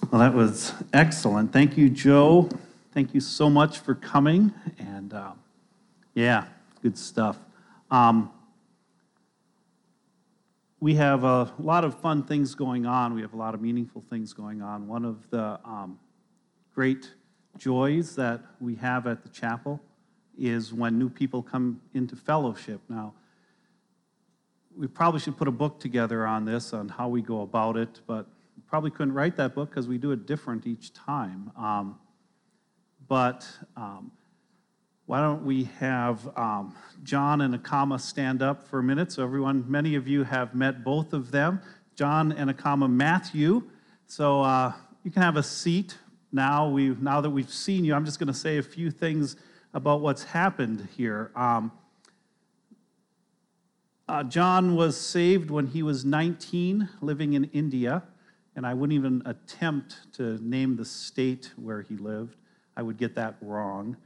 Well, that was excellent. Thank you, Joe. Thank you so much for coming. And yeah, good stuff. Um, we have a lot of fun things going on. We have a lot of meaningful things going on. One of the great joys that we have at the chapel is when new people come into fellowship. Now, we probably should put a book together on this, on how we go about it, but we probably couldn't write that book because we do it different each time. But why don't we have John and Akama stand up for a minute? So everyone, many of you have met both of them, John and Akama Matthew. So you can have a seat now. Now that we've seen you, I'm just going to say a few things about what's happened here. John was saved when he was 19, living in India, and I wouldn't even attempt to name the state where he lived. I would get that wrong.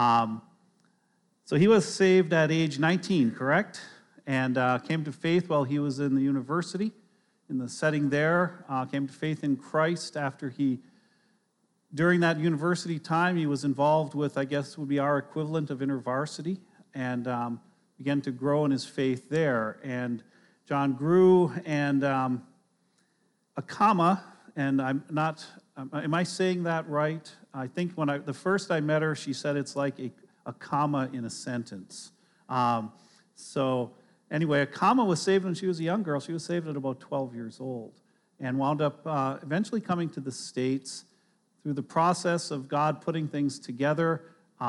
So he was saved at age 19, correct? And came to faith while he was in the university, in the setting there, came to faith in Christ after during that university time, he was involved with, I guess would be our equivalent of InterVarsity, and began to grow in his faith there. And John grew, and Akama, and I'm not, am I saying that right? I think the first I met her, she said it's like a comma in a sentence. So anyway, Akama was saved when she was a young girl. She was saved at about 12 years old and wound up eventually coming to the States through the process of God putting things together.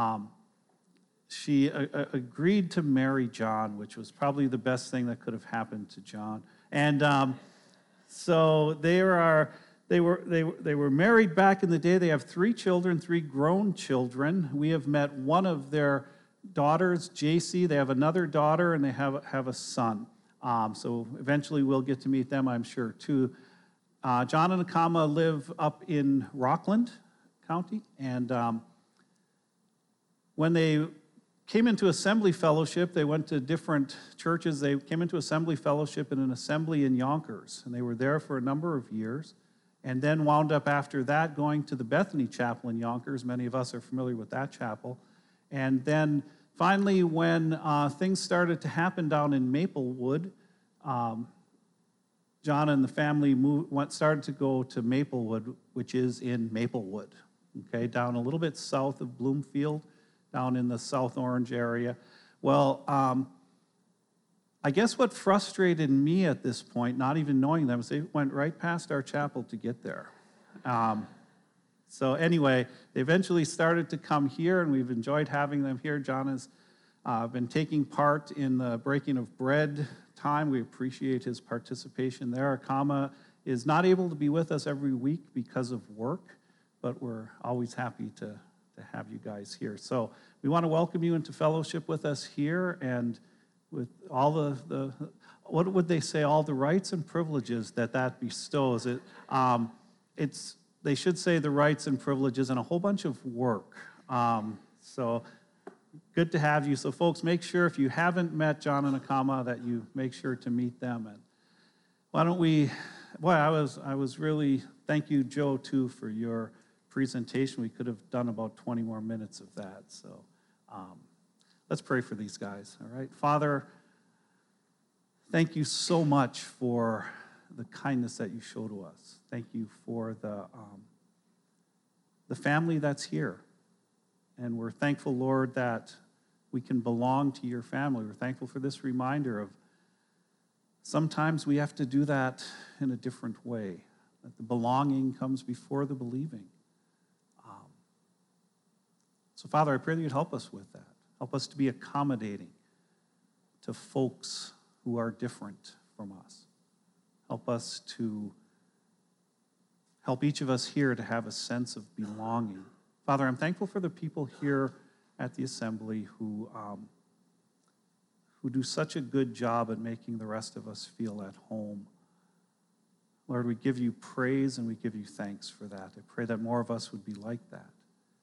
She agreed to marry John, which was probably the best thing that could have happened to John. And so they were married back in the day. They have 3 children, 3 grown children. We have met one of their daughters, JC. They have another daughter, and they have a son. So eventually we'll get to meet them, I'm sure, too. John and Akama live up in Rockland County, and when they came into Assembly Fellowship, they went to different churches. They came into Assembly Fellowship in an assembly in Yonkers, and they were there for a number of years, and then wound up after that going to the Bethany Chapel in Yonkers. Many of us are familiar with that chapel. And then finally, when things started to happen down in Maplewood, John and the family started to go to Maplewood, which is in Maplewood, okay, down a little bit south of Bloomfield, down in the South Orange area. Well, I guess what frustrated me at this point, not even knowing them, is they went right past our chapel to get there. So anyway, they eventually started to come here, and we've enjoyed having them here. John has been taking part in the breaking of bread time. We appreciate his participation there. Akama is not able to be with us every week because of work, but we're always happy to have you guys here. So we want to welcome you into fellowship with us here, and with all the what would they say, all the rights and privileges that bestows. They should say the rights and privileges and a whole bunch of work. So good to have you. So folks, make sure if you haven't met John and Akama that you make sure to meet them. And why don't we, I was really, thank you, Joe, too, for your presentation. We could have done about 20 more minutes of that. So let's pray for these guys, all right? Father, thank you so much for the kindness that you show to us. Thank you for the family that's here. And we're thankful, Lord, that we can belong to your family. We're thankful for this reminder of sometimes we have to do that in a different way, that the belonging comes before the believing. So, Father, I pray that you'd help us with that. Help us to be accommodating to folks who are different from us. Help us to help each of us here to have a sense of belonging. Father, I'm thankful for the people here at the assembly who do such a good job at making the rest of us feel at home. Lord, we give you praise and we give you thanks for that. I pray that more of us would be like that.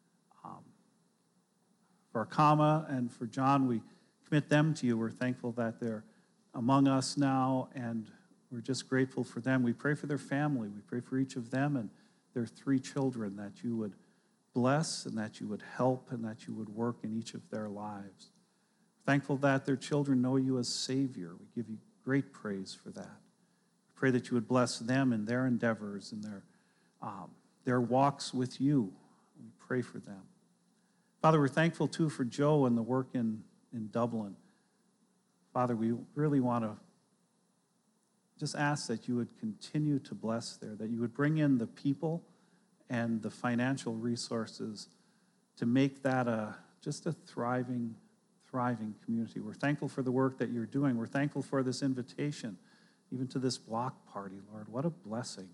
For Akama and for John, we commit them to you. We're thankful that they're among us now, and we're just grateful for them. We pray for their family. We pray for each of them and their 3 children, that you would bless and that you would help and that you would work in each of their lives. Thankful that their children know you as Savior. We give you great praise for that. We pray that you would bless them in their endeavors and their walks with you. We pray for them. Father, we're thankful too for Joe and the work in Dublin. Father, we really want to just ask that you would continue to bless there, that you would bring in the people and the financial resources to make that just a thriving community. We're thankful for the work that you're doing. We're thankful for this invitation, even to this block party, Lord. What a blessing.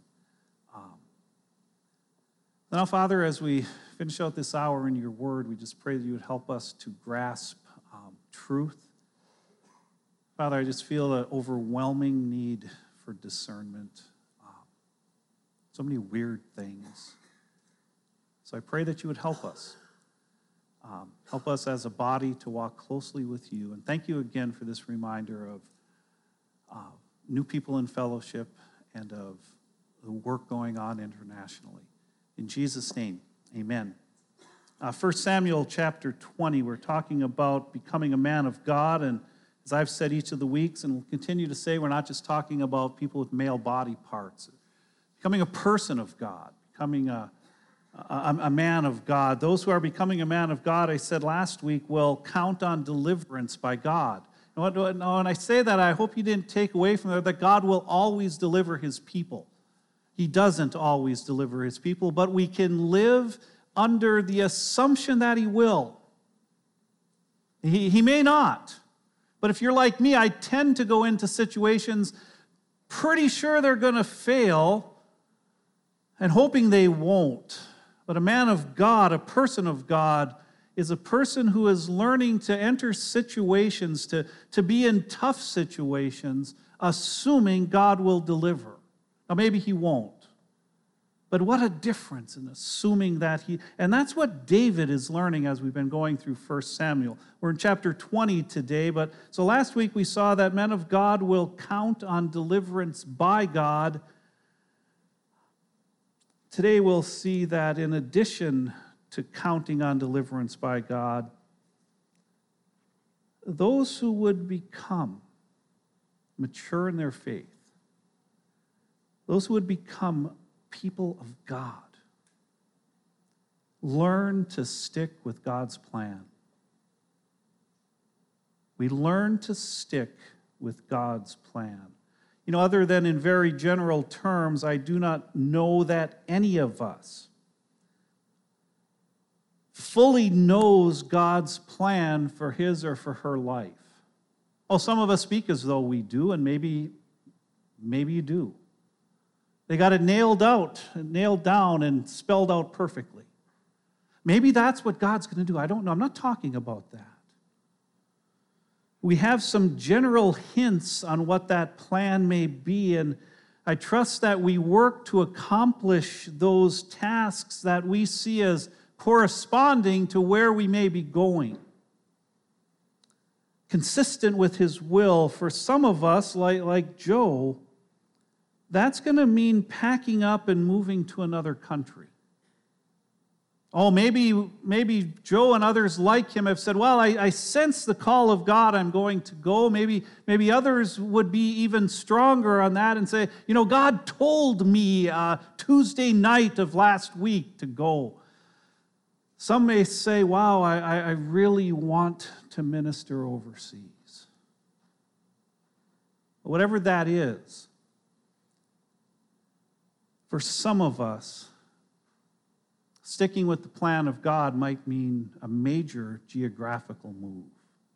Now, Father, as we finish out this hour in your word, we just pray that you would help us to grasp truth. Father, I just feel an overwhelming need for discernment. So many weird things. So I pray that you would help us. Help us as a body to walk closely with you. And thank you again for this reminder of new people in fellowship and of the work going on internationally. In Jesus' name, amen. 1 Samuel chapter 20, we're talking about becoming a man of God. And as I've said each of the weeks, and will continue to say, we're not just talking about people with male body parts. Becoming a person of God, becoming a man of God. Those who are becoming a man of God, I said last week, will count on deliverance by God. And when I say that, I hope you didn't take away from that God will always deliver his people. He doesn't always deliver his people, but we can live under the assumption that he will. He may not. But if you're like me, I tend to go into situations pretty sure they're going to fail and hoping they won't. But a man of God, a person of God, is a person who is learning to enter situations, to be in tough situations, assuming God will deliver. Now, maybe he won't. But what a difference in assuming that and that's what David is learning as we've been going through 1 Samuel. We're in chapter 20 today, so last week we saw that men of God will count on deliverance by God. Today we'll see that in addition to counting on deliverance by God, those who would become mature in their faith, those who would become people of God, learn to stick with God's plan. We learn to stick with God's plan. Other than in very general terms, I do not know that any of us fully knows God's plan for his or for her life. Oh, some of us speak as though we do, and maybe you do. They got it nailed down, and spelled out perfectly. Maybe that's what God's going to do. I don't know. I'm not talking about that. We have some general hints on what that plan may be, and I trust that we work to accomplish those tasks that we see as corresponding to where we may be going. Consistent with his will. For some of us, like Joe, that's going to mean packing up and moving to another country. Oh, maybe Joe and others like him have said, well, I sense the call of God, I'm going to go. Maybe others would be even stronger on that and say, God told me Tuesday night of last week to go. Some may say, wow, I really want to minister overseas. Whatever that is, for some of us, sticking with the plan of God might mean a major geographical move.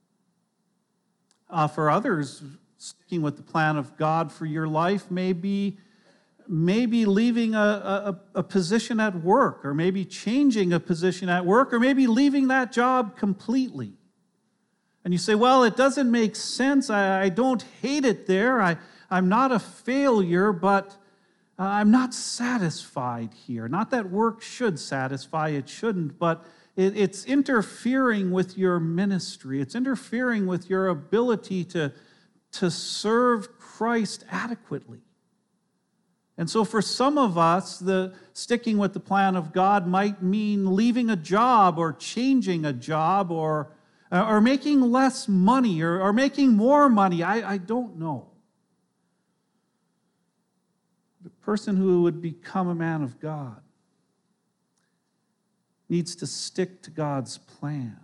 For others, sticking with the plan of God for your life may be leaving a position at work, or maybe changing a position at work, or maybe leaving that job completely. And you say, well, it doesn't make sense. I don't hate it there. I'm not a failure, but I'm not satisfied here. Not that work should satisfy, it shouldn't, but it's interfering with your ministry. It's interfering with your ability to serve Christ adequately. And so for some of us, the sticking with the plan of God might mean leaving a job or changing a job or making less money or making more money. I don't know. The person who would become a man of God needs to stick to God's plan.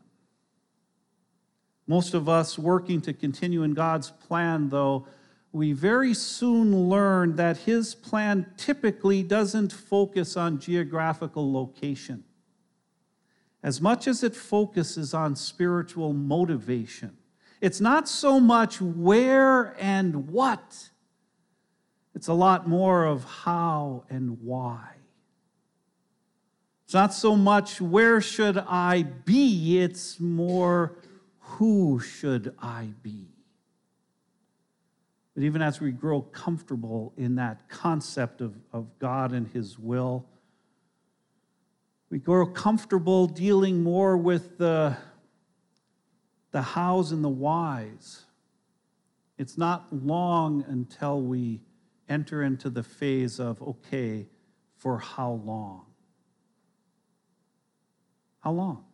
Most of us working to continue in God's plan, though, we very soon learn that his plan typically doesn't focus on geographical location as much as it focuses on spiritual motivation. It's not so much where and what. It's a lot more of how and why. It's not so much where should I be, it's more who should I be. But even as we grow comfortable in that concept of God and his will, we grow comfortable dealing more with the hows and the whys. It's not long until we enter into the phase of, okay, for how long? How long?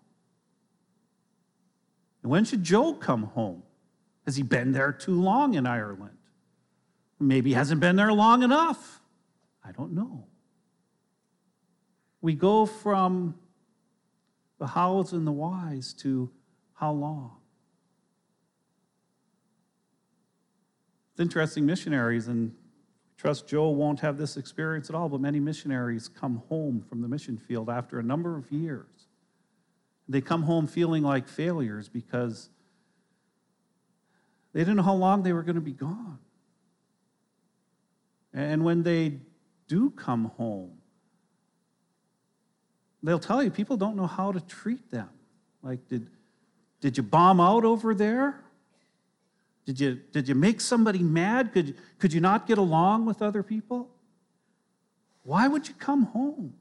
And when should Joe come home? Has he been there too long in Ireland? Maybe he hasn't been there long enough. I don't know. We go from the hows and the whys to how long. It's interesting, missionaries, and I trust Joe won't have this experience at all, but many missionaries come home from the mission field after a number of years. They come home feeling like failures because they didn't know how long they were going to be gone. And when they do come home, they'll tell you people don't know how to treat them. Like, did you bomb out over there? Did you make somebody mad? Could you not get along with other people? Why would you come home?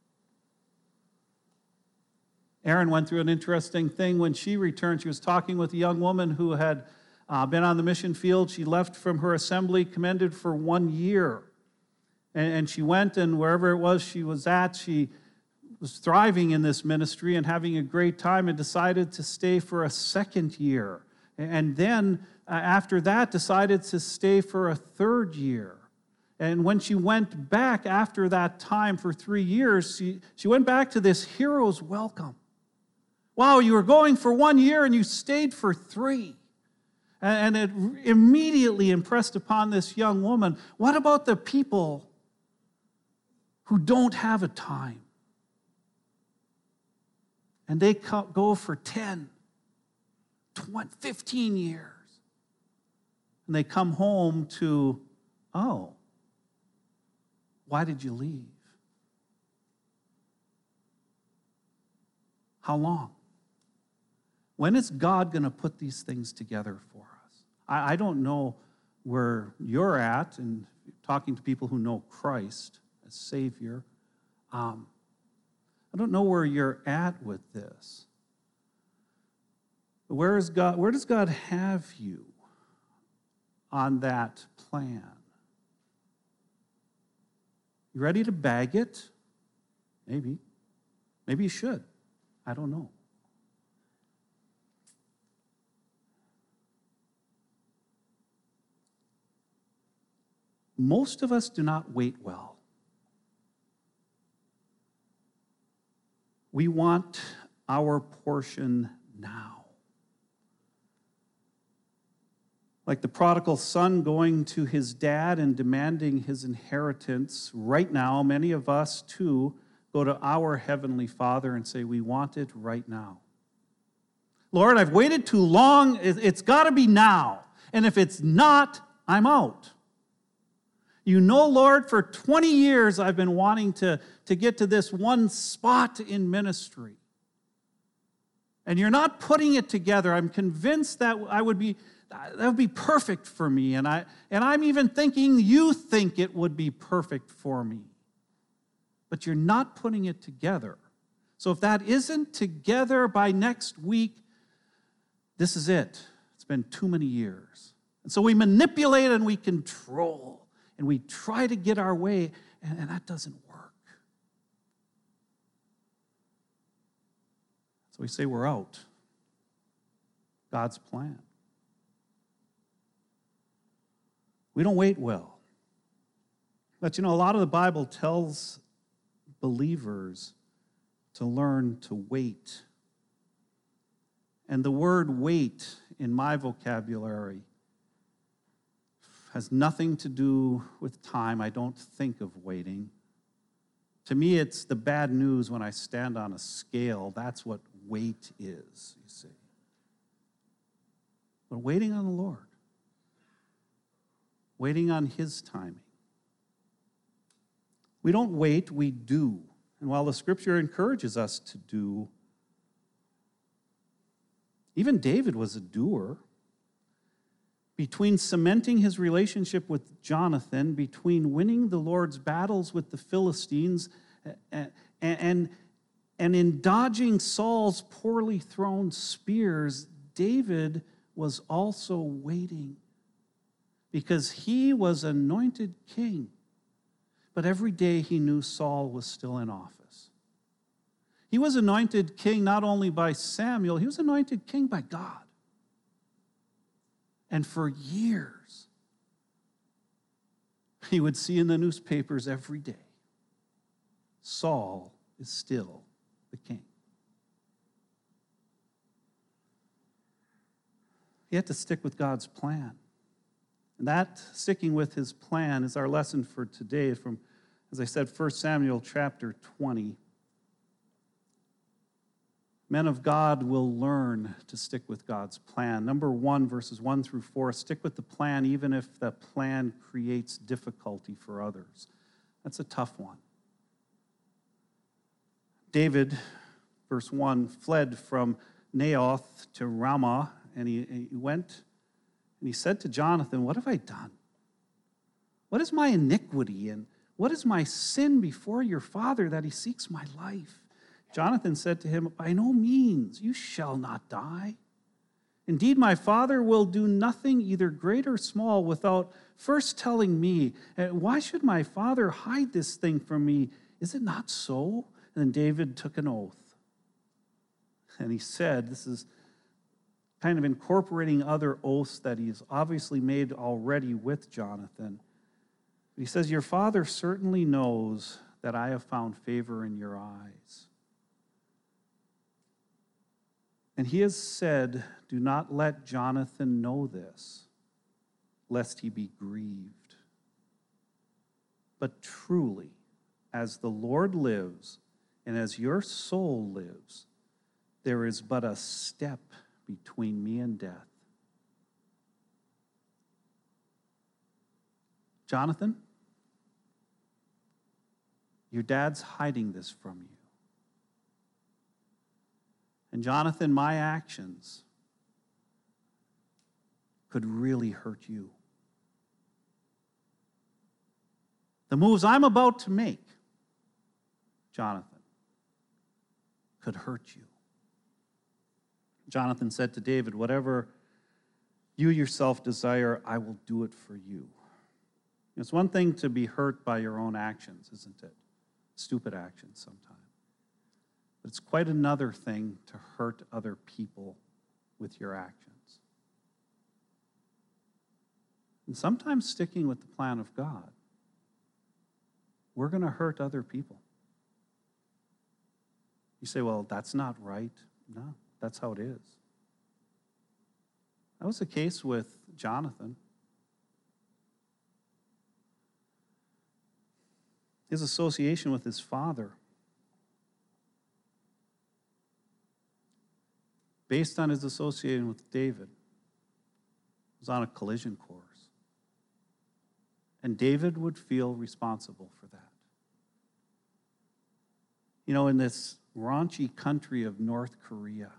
Erin went through an interesting thing when she returned. She was talking with a young woman who had been on the mission field. She left from her assembly, commended for 1 year. And she went, and wherever it was she was at, she was thriving in this ministry and having a great time and decided to stay for a second year. And then after that, decided to stay for a third year. And when she went back after that time for 3 years, she went back to this hero's welcome. Wow, you were going for 1 year and you stayed for 3. And it immediately impressed upon this young woman, what about the people who don't have a time? And they go for 10, 20, 15 years. And they come home to, oh, why did you leave? How long? When is God going to put these things together for us? I don't know where you're at, and talking to people who know Christ as Savior. I don't know where you're at with this. But where does God have you on that plan? You ready to bag it? Maybe. Maybe you should. I don't know. Most of us do not wait well. We want our portion now. Like the prodigal son going to his dad and demanding his inheritance, right now, many of us too go to our Heavenly Father and say, we want it right now. Lord, I've waited too long. It's got to be now. And if it's not, I'm out. You know, Lord, for 20 years I've been wanting to get to this one spot in ministry. And you're not putting it together. I'm convinced that would be perfect for me. And I'm even thinking you think it would be perfect for me. But you're not putting it together. So if that isn't together by next week, this is it. It's been too many years. And so we manipulate and we control. and we try to get our way, and that doesn't work. So we say we're out. God's plan. We don't wait well. But a lot of the Bible tells believers to learn to wait. And the word wait in my vocabulary has nothing to do with time. I don't think of waiting. To me, it's the bad news when I stand on a scale. That's what wait is, you see. But waiting on the Lord. Waiting on His timing. We don't wait, we do. And while the Scripture encourages us to do, even David was a doer. Between cementing his relationship with Jonathan, between winning the Lord's battles with the Philistines, and in dodging Saul's poorly thrown spears, David was also waiting because he was anointed king. But every day he knew Saul was still in office. He was anointed king not only by Samuel, he was anointed king by God. And for years, he would see in the newspapers every day, Saul is still the king. He had to stick with God's plan. And that sticking with his plan is our lesson for today from, as I said, 1 Samuel chapter 20. Men of God will learn to stick with God's plan. Number 1, verses 1 through 4, stick with the plan even if the plan creates difficulty for others. That's a tough one. David, verse 1, fled from Naioth to Ramah, and he went and he said to Jonathan, "What have I done? What is my iniquity and what is my sin before your father that he seeks my life?" Jonathan said to him, "By no means, you shall not die. Indeed, my father will do nothing, either great or small, without first telling me. Why should my father hide this thing from me? Is it not so?" And then David took an oath. And he said, this is kind of incorporating other oaths that he's obviously made already with Jonathan. He says, "Your father certainly knows that I have found favor in your eyes. And he has said, do not let Jonathan know this, lest he be grieved. But truly, as the Lord lives, and as your soul lives, there is but a step between me and death." Jonathan, your dad's hiding this from you. And Jonathan, my actions could really hurt you. The moves I'm about to make, Jonathan, could hurt you. Jonathan said to David, "Whatever you yourself desire, I will do it for you." It's one thing to be hurt by your own actions, isn't it? Stupid actions sometimes. But it's quite another thing to hurt other people with your actions. And sometimes sticking with the plan of God, we're going to hurt other people. You say, "Well, that's not right." No, that's how it is. That was the case with Jonathan. His association with his father, based on his association with David, was on a collision course. And David would feel responsible for that. In this raunchy country of North Korea,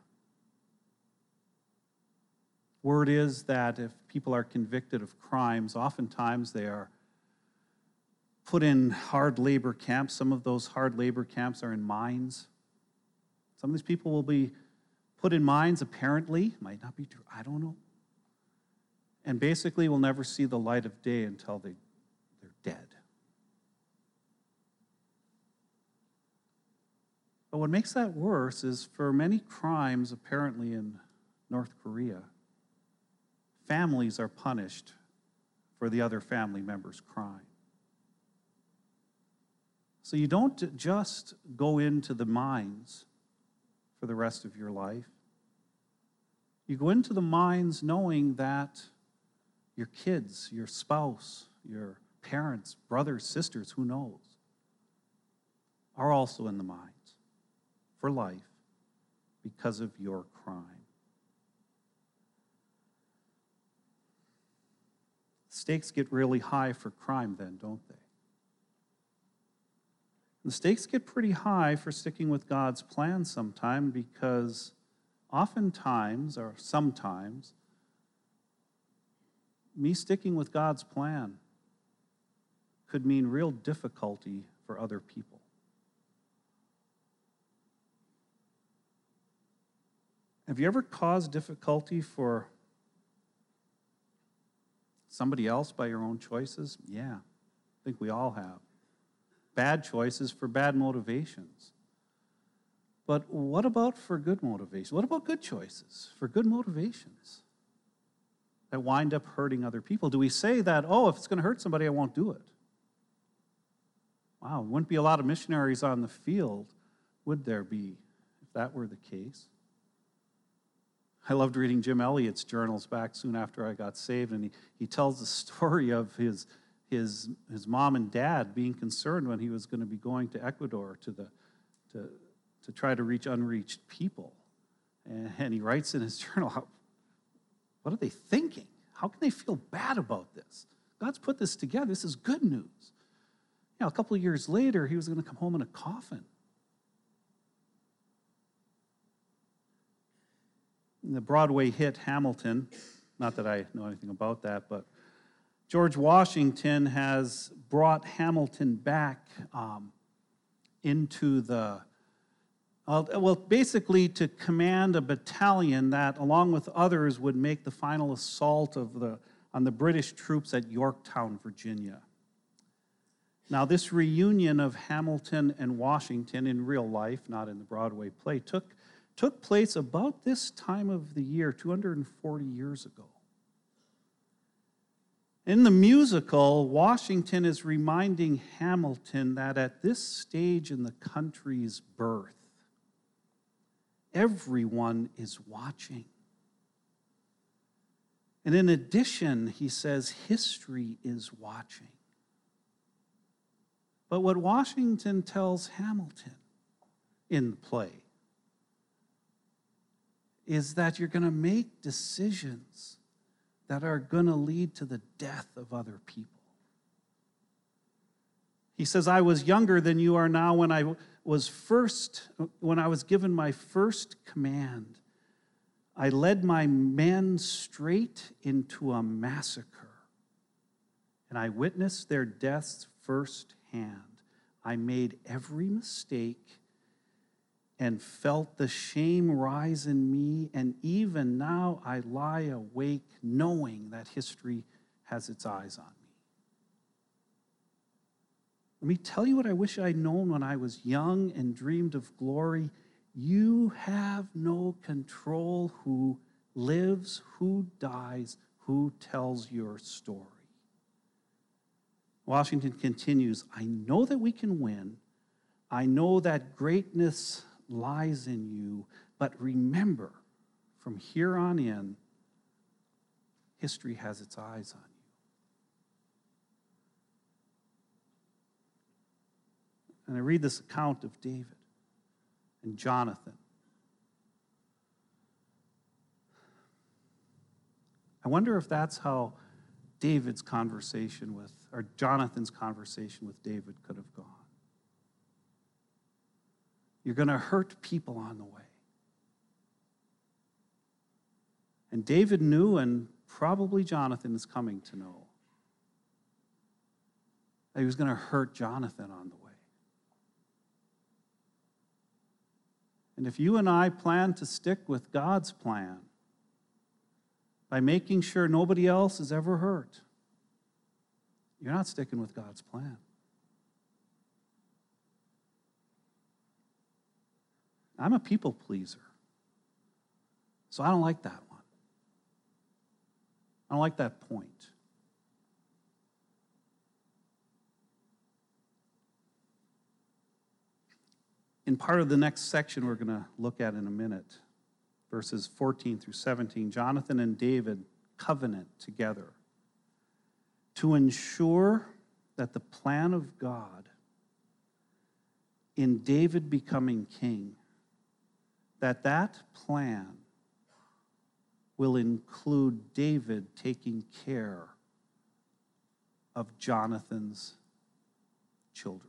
word is that if people are convicted of crimes, oftentimes they are put in hard labor camps. Some of those hard labor camps are in mines. Some of these people will be put in mines, apparently. Might not be true, I don't know. And basically will never see the light of day until they're But what makes that worse is for many crimes, apparently in North Korea, families are punished for the other family member's crime. So you don't just go into the mines for the rest of your life. You go into the mines knowing that your kids, your spouse, your parents, brothers, sisters, who knows, are also in the mines for life because of your crime. Stakes get really high for crime then, don't they? The stakes get pretty high for sticking with God's plan sometime, because oftentimes, or sometimes, me sticking with God's plan could mean real difficulty for other people. Have you ever caused difficulty for somebody else by your own choices? Yeah, I think we all have. Bad choices for bad motivations. But what about for good motivation? What about good choices for good motivations that wind up hurting other people? Do we say that, oh, if it's going to hurt somebody, I won't do it? Wow, there wouldn't be a lot of missionaries on the field, would there be, if that were the case? I loved reading Jim Elliot's journals back soon after I got saved, and he tells the story of his mom and dad being concerned when he was going to be going to Ecuador to try to reach unreached people. And he writes in his journal, what are they thinking? How can they feel bad about this? God's put this together. This is good news. You know, a couple of years later, he was going to come home in a coffin. In the Broadway hit Hamilton, not that I know anything about that, but George Washington has brought Hamilton back into the, basically to command a battalion that, along with others, would make the final assault on the British troops at Yorktown, Virginia. Now, this reunion of Hamilton and Washington in real life, not in the Broadway play, took place about this time of the year, 240 years ago. In the musical, Washington is reminding Hamilton that at this stage in the country's birth, everyone is watching. And in addition, he says, history is watching. But what Washington tells Hamilton in the play is that you're going to make decisions that are going to lead to the death of other people. He says, I was younger than you are now when I was given my first command. I led my men straight into a massacre, and I witnessed their deaths firsthand. I made every mistake and felt the shame rise in me, and even now I lie awake knowing that history has its eyes on me. Let me tell you what I wish I'd known when I was young and dreamed of glory. You have no control who lives, who dies, who tells your story. Washington continues, I know that we can win. I know that greatness lies in you, but remember, from here on in, history has its eyes on you. And I read this account of David and Jonathan. I wonder if that's how Jonathan's conversation with David could have gone. You're going to hurt people on the way. And David knew, and probably Jonathan is coming to know, that he was going to hurt Jonathan on the way. And if you and I plan to stick with God's plan by making sure nobody else is ever hurt, you're not sticking with God's plan. I'm a people pleaser. So I don't like that one. I don't like that point. In part of the next section we're going to look at in a minute, verses 14 through 17, Jonathan and David covenant together to ensure that the plan of God in David becoming king, that plan will include David taking care of Jonathan's children.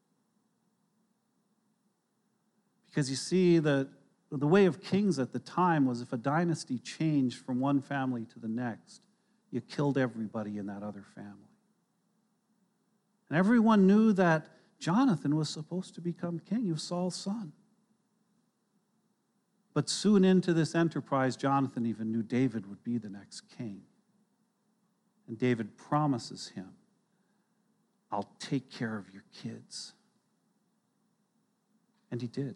Because you see, the way of kings at the time was if a dynasty changed from one family to the next, you killed everybody in that other family. And everyone knew that Jonathan was supposed to become king. He was Saul's son. But soon into this enterprise, Jonathan even knew David would be the next king. And David promises him, I'll take care of your kids. And he did.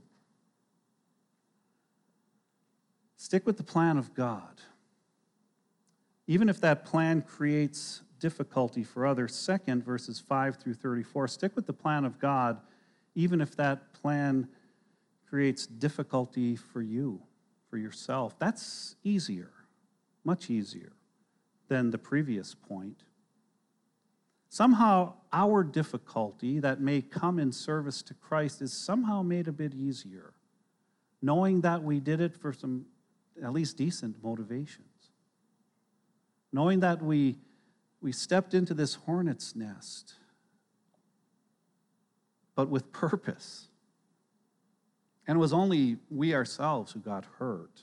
Stick with the plan of God. Even if that plan creates difficulty for others. Second, verses 5 through 34, stick with the plan of God, even if that plan creates difficulty for you, for yourself. That's easier, much easier than the previous point. Somehow, our difficulty that may come in service to Christ is somehow made a bit easier, knowing that we did it for some at least decent motivations. Knowing that we stepped into this hornet's nest, but with purpose. And it was only we ourselves who got hurt.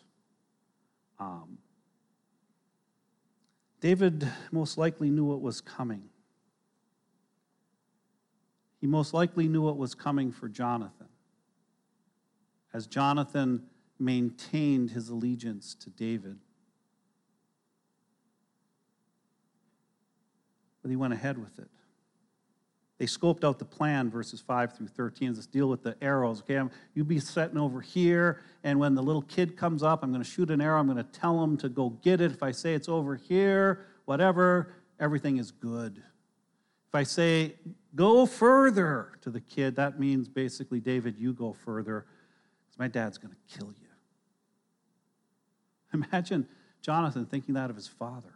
David most likely knew what was coming. He most likely knew what was coming for Jonathan, as Jonathan maintained his allegiance to David. But he went ahead with it. They scoped out the plan, verses 5 through 13. Let's deal with the arrows. Okay, you be sitting over here, and when the little kid comes up, I'm going to shoot an arrow. I'm going to tell him to go get it. If I say it's over here, whatever, everything is good. If I say, go further to the kid, that means basically, David, you go further, because my dad's going to kill you. Imagine Jonathan thinking that of his father.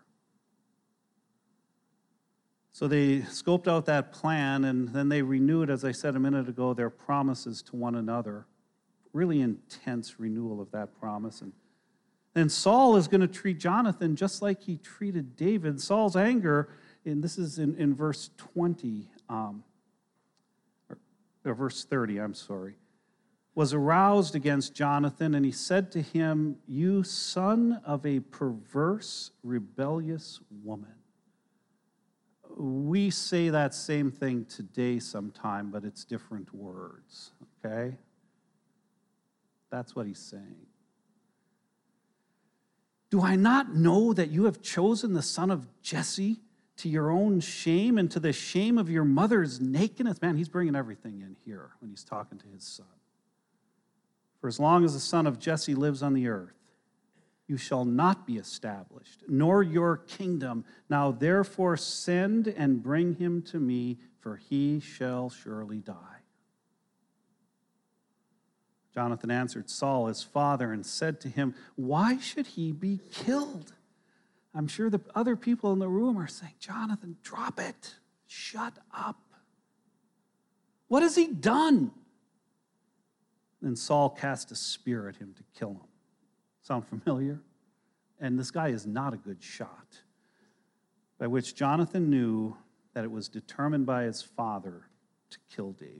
So they scoped out that plan, and then they renewed, as I said a minute ago, their promises to one another. Really intense renewal of that promise. And then Saul is going to treat Jonathan just like he treated David. Saul's anger, and this is in verse 20, or verse 30, was aroused against Jonathan, and he said to him, you son of a perverse, rebellious woman. We say that same thing today sometime, but it's different words, okay? That's what he's saying. Do I not know that you have chosen the son of Jesse to your own shame and to the shame of your mother's nakedness? Man, he's bringing everything in here when he's talking to his son. For as long as the son of Jesse lives on the earth, you shall not be established, nor your kingdom. Now therefore send and bring him to me, for he shall surely die. Jonathan answered Saul, his father, and said to him, why should he be killed? I'm sure the other people in the room are saying, Jonathan, drop it. Shut up. What has he done? Then Saul cast a spear at him to kill him. Sound familiar? And this guy is not a good shot. By which Jonathan knew that it was determined by his father to kill David.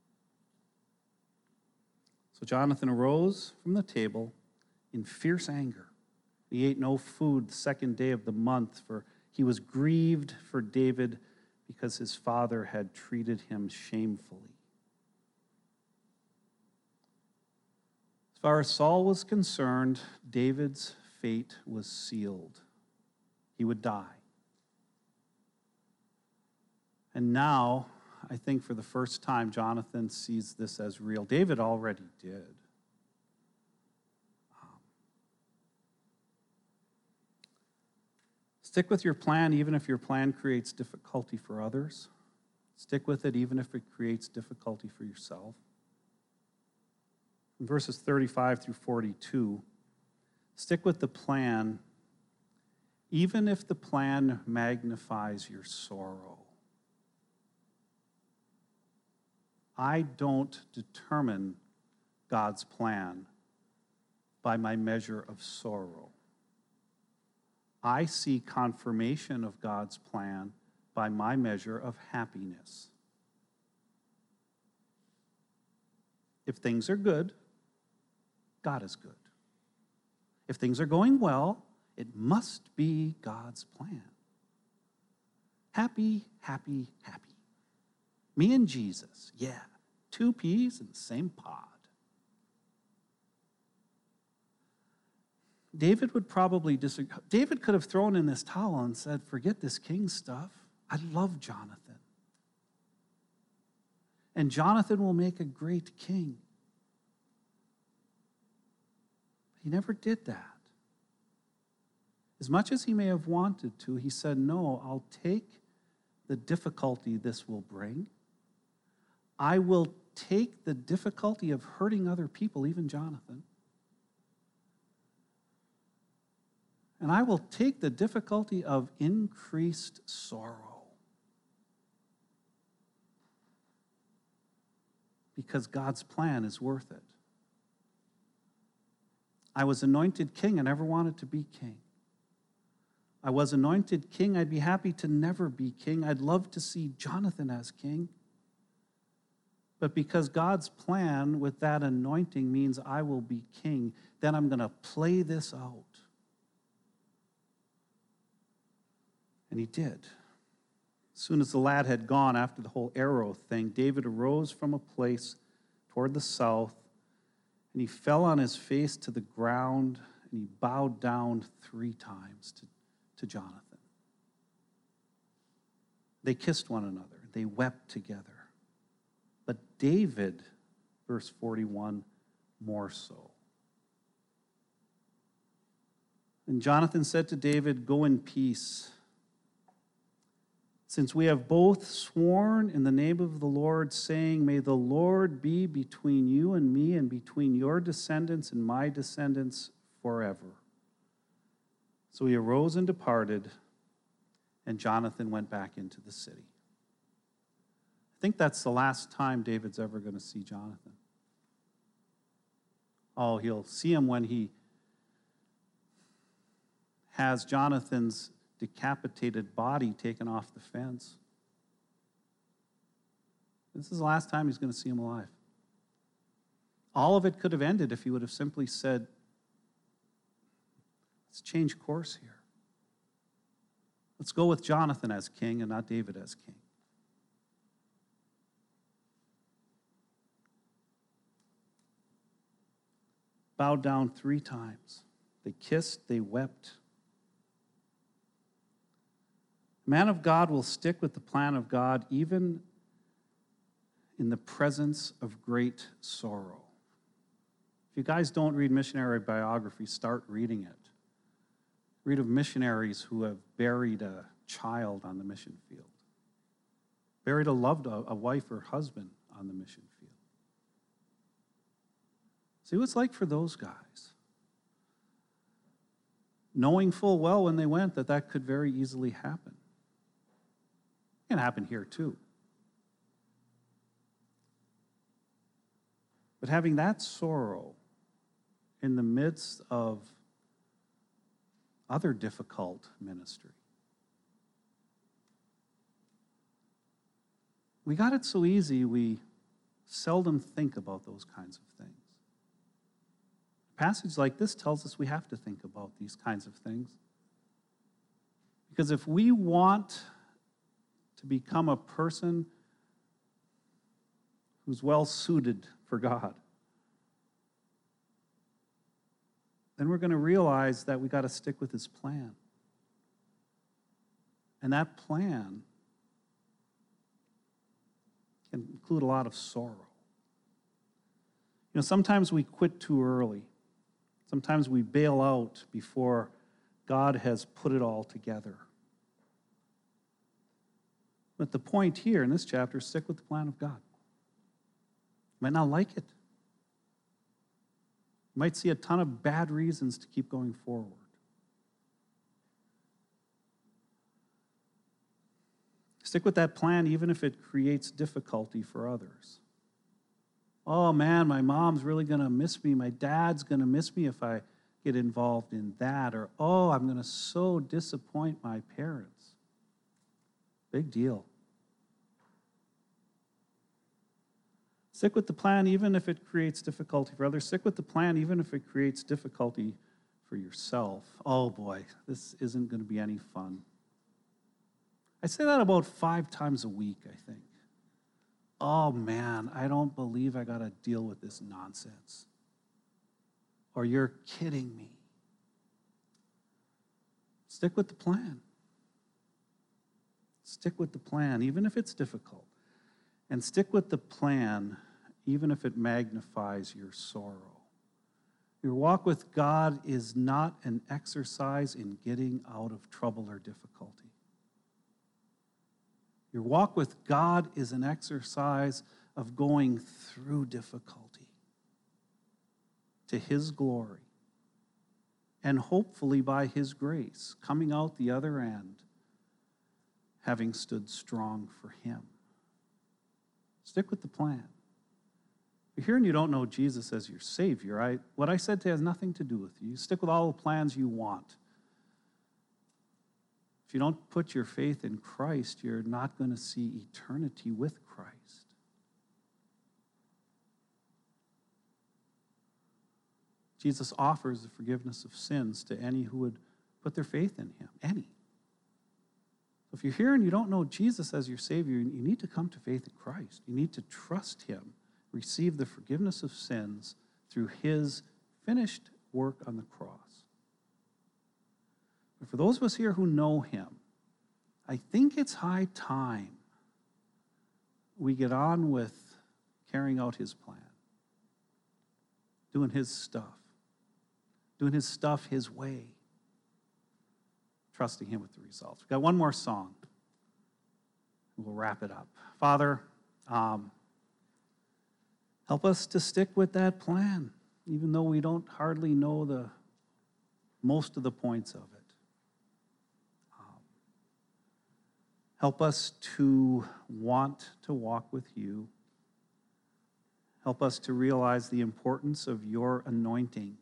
So Jonathan arose from the table in fierce anger. He ate no food the second day of the month, for he was grieved for David because his father had treated him shamefully. As far as Saul was concerned, David's fate was sealed. He would die. And now, I think for the first time, Jonathan sees this as real. David already did. Stick with your plan even if your plan creates difficulty for others. Stick with it even if it creates difficulty for yourself. In verses 35 through 42, stick with the plan even if the plan magnifies your sorrow. I don't determine God's plan by my measure of sorrow. I see confirmation of God's plan by my measure of happiness. If things are good, God is good. If things are going well, it must be God's plan. Happy, happy, happy. Me and Jesus, yeah, 2 peas in the same pod. David would probably disagree. David could have thrown in this towel and said, forget this king stuff. I love Jonathan. And Jonathan will make a great king. He never did that. As much as he may have wanted to, he said, no, I'll take the difficulty this will bring. I will take the difficulty of hurting other people, even Jonathan. And I will take the difficulty of increased sorrow. Because God's plan is worth it. I was anointed king. I never wanted to be king. I was anointed king. I'd be happy to never be king. I'd love to see Jonathan as king. But because God's plan with that anointing means I will be king, then I'm going to play this out. And he did. As soon as the lad had gone after the whole arrow thing, David arose from a place toward the south, and he fell on his face to the ground, and he bowed down 3 times to Jonathan. They kissed one another. They wept together. But David, verse 41, more so. And Jonathan said to David, go in peace. Since we have both sworn in the name of the Lord, saying, may the Lord be between you and me and between your descendants and my descendants forever. So he arose and departed, and Jonathan went back into the city. I think that's the last time David's ever going to see Jonathan. Oh, he'll see him when he has Jonathan's decapitated body taken off the fence. This is the last time he's going to see him alive. All of it could have ended if he would have simply said, let's change course here. Let's go with Jonathan as king and not David as king. Bowed down 3 times. They kissed, they wept. A man of God will stick with the plan of God even in the presence of great sorrow. If you guys don't read missionary biographies, start reading it. Read of missionaries who have buried a child on the mission field, buried a wife or husband on the mission field. See what it's like for those guys. Knowing full well when they went that could very easily happen. It can happen here too. But having that sorrow in the midst of other difficult ministry. We got it so easy, we seldom think about those kinds of things. A passage like this tells us we have to think about these kinds of things. Because if we want to become a person who's well suited for God, then we're going to realize that we got to stick with his plan. And that plan can include a lot of sorrow. You know, sometimes we quit too early. Sometimes we bail out before God has put it all together. But the point here in this chapter is stick with the plan of God. You might not like it. You might see a ton of bad reasons to keep going forward. Stick with that plan even if it creates difficulty for others. Oh man, my mom's really going to miss me. My dad's going to miss me if I get involved in that. Or, oh, I'm going to so disappoint my parents. Big deal. Stick with the plan even if it creates difficulty for others. Stick with the plan even if it creates difficulty for yourself. Oh boy, this isn't going to be any fun. I say that about 5 times a week, I think. Oh man, I don't believe I got to deal with this nonsense. Or you're kidding me. Stick with the plan. Stick with the plan, even if it's difficult. And stick with the plan, even if it magnifies your sorrow. Your walk with God is not an exercise in getting out of trouble or difficulty. Your walk with God is an exercise of going through difficulty to His glory, and hopefully by His grace, coming out the other end, having stood strong for Him. Stick with the plan. If you're here and you don't know Jesus as your Savior, what I said today has nothing to do with you. You stick with all the plans you want. If you don't put your faith in Christ, you're not going to see eternity with Christ. Jesus offers the forgiveness of sins to any who would put their faith in Him. Any. So if you're here and you don't know Jesus as your Savior, you need to come to faith in Christ. You need to trust Him, receive the forgiveness of sins through His finished work on the cross. But for those of us here who know Him, I think it's high time we get on with carrying out His plan, doing His stuff His way, trusting Him with the results. We've got one more song, and we'll wrap it up. Father, help us to stick with that plan, even though we don't hardly know most of the points of it. Help us to want to walk with You. Help us to realize the importance of Your anointing.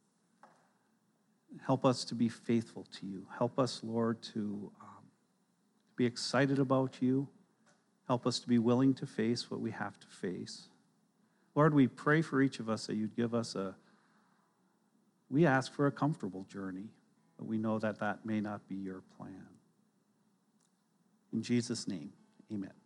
Help us to be faithful to You. Help us, Lord, to be excited about You. Help us to be willing to face what we have to face. Lord, we pray for each of us that You'd give us we ask for a comfortable journey, but we know that may not be Your plan. In Jesus' name, amen.